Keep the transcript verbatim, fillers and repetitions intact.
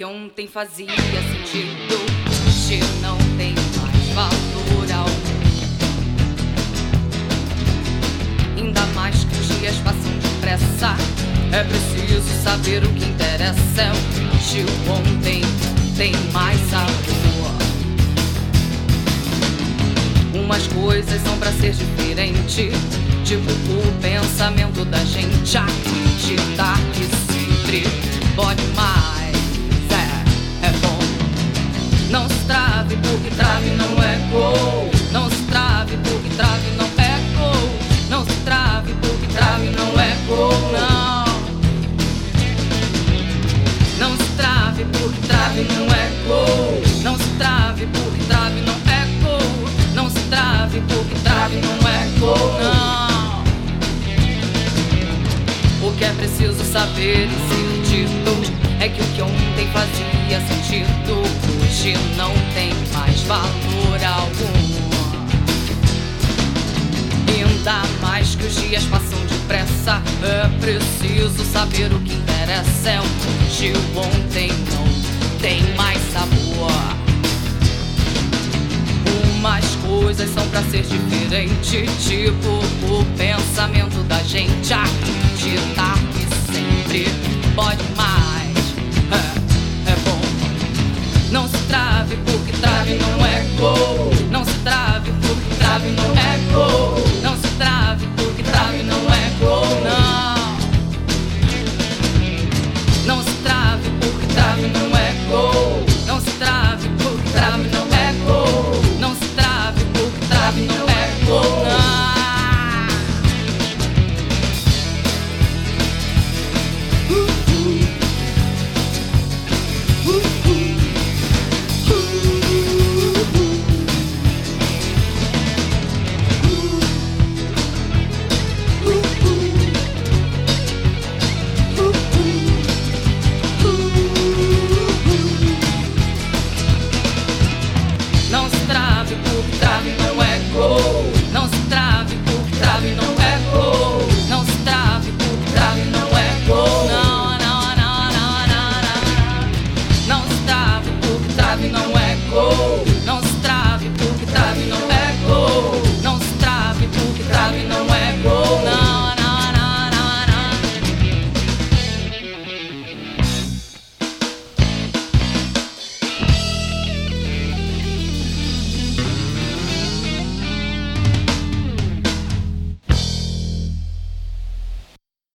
que ontem fazia sentido, hoje não tem mais valor algum. Ainda mais que os dias passam depressa, é preciso saber o que interessa. Hoje o ontem tem mais sabor. Umas coisas são pra ser diferente, tipo o pensamento da gente. Acreditar que sempre pode mais, é, é bom. Não se trave porque trave não é gol. Não se trave porque trave não é gol. Não se trave porque trave não é gol, não. Não se trave porque trave não é gol. Não se trave porque trave não é gol. Não se trave porque trave não é gol, não. O que é preciso saber e ser dito é que o que ontem fazia sentido, hoje não tem mais valor algum. Ainda mais que os dias passam depressa, é preciso saber o que interessa. Hoje o ontem não tem mais sabor. Umas coisas são pra ser diferente, tipo o pensamento da gente.